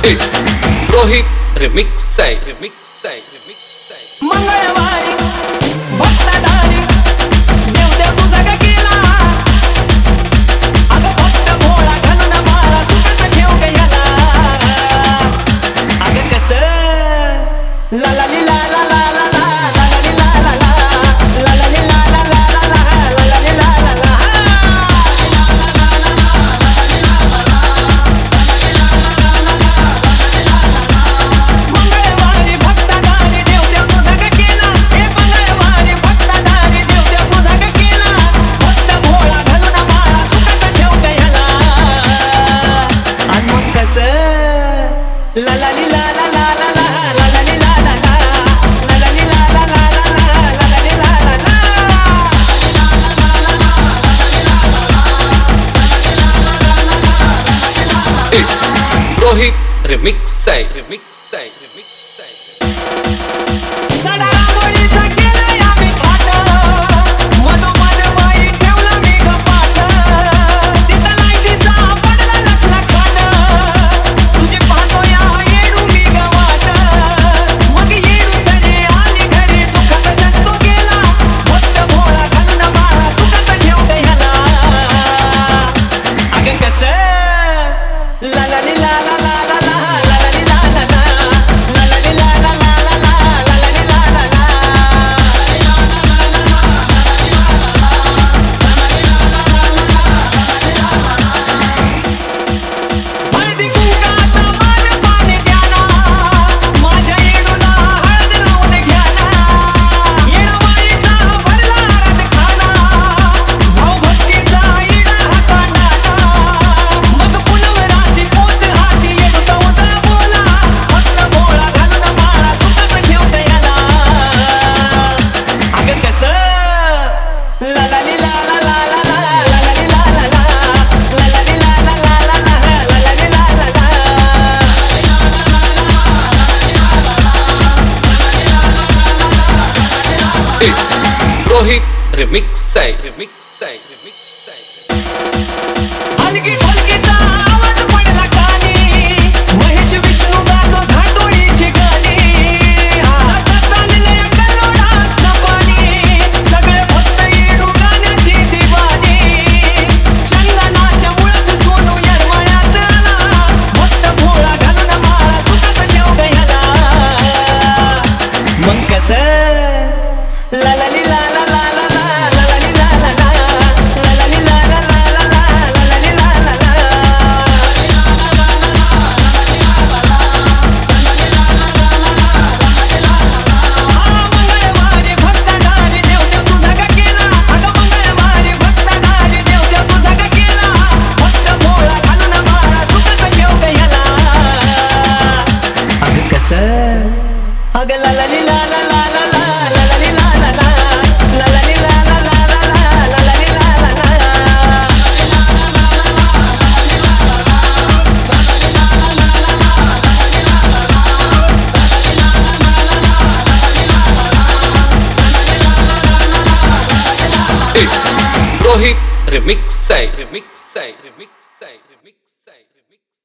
It's Rohit Remix Sai. मंगळवारी भक्ताधारी देव देव तुझा का केला अगं भक्त भोळा घालून माळा सुखाचा ठेव गयाला अगं कसं ला ला ली ला ला ला ला ला ला ली ला ला ला ला ला ली ला ला ला ला ला ला ली ला ला ला मंगळवारी भक्ताधारी देव देव तुझा का केला हे मंगळवारी भक्ताधारी देव देव तुझा का केला भक्त भोळा घालून माळा सुखाचा ठेव गयाला आणि मग कसं ला ला ली ला ला ला ला ला ला ला ली ला ला ला ला ला ली ला ला ला ला ला ला ली ला ला ला It's Rohit Remix Sai. सडा रांगोळीचा केलाय आम्ही थाट मधोमध बाई ठेवला मी गपाट तिथं लाईटीचा पडला लखला खाट तुझी पाहतो या येडू मी गवाट मग येडू सरी आली घरी दुःखाचा शक्तो गेला भक्त भोळा घालून माळा सुखाचा ठेव गयाला अगं कसं ला ला ली ला ला ला ला ला ला ला ली ला ला ला ला ला ली ला ला ला ला ला ला ला ली ला ला ला हळदी कुंकाचा मान पाणी द्याना माझ्या येडूला हळद लावून घ्याना येडवाईचा भरला राज खाना भाऊ भक्तीचा इडा हाताना मग पुनवराती पोच हाती येडू चौदा बोला भक्त भोळा घालून माळा सुखाचा ठेव गयाला अगं कसं ला ला ली ला ला ला ला ला ला ला ली ला ला ला ला ला ली ला ला ला ला ला ला ला ली ला ला ला It's Rohit Remix Sai. हलकी ढोलकीचा आवाज पडला कानी महेश विष्णू गातो धाटोळीची गाणी असं चाललंय कल्लोळाचं पाणी सगळे भक्त येडू गाण्याची दिवाणी चंदनाच्या मुळात सोनू येरमाळ्यात आला भक्त भोळा घालून माळा सुखाचा ठेव गयाला मग कसं ला ला ली ला ला ला ला ला ला ला ली ला ला ला ला ला ली ला ला ला ला ला ला ला ली ला ला ला मंगळवारी भक्ताधारी देव देव तुझा का केला अगं मंगळवारी भक्ताधारी देव देव तुझा का केला भक्त भोळा घालून माळा सुखाचा ठेव गयाला अगं कसं अगं ला ला ली ला ला ला ला ला ला ला ली ला ला ला ला ला ली ला ला ला ला ला ला ला ली ला ला ला It's Rohit Remix Sai.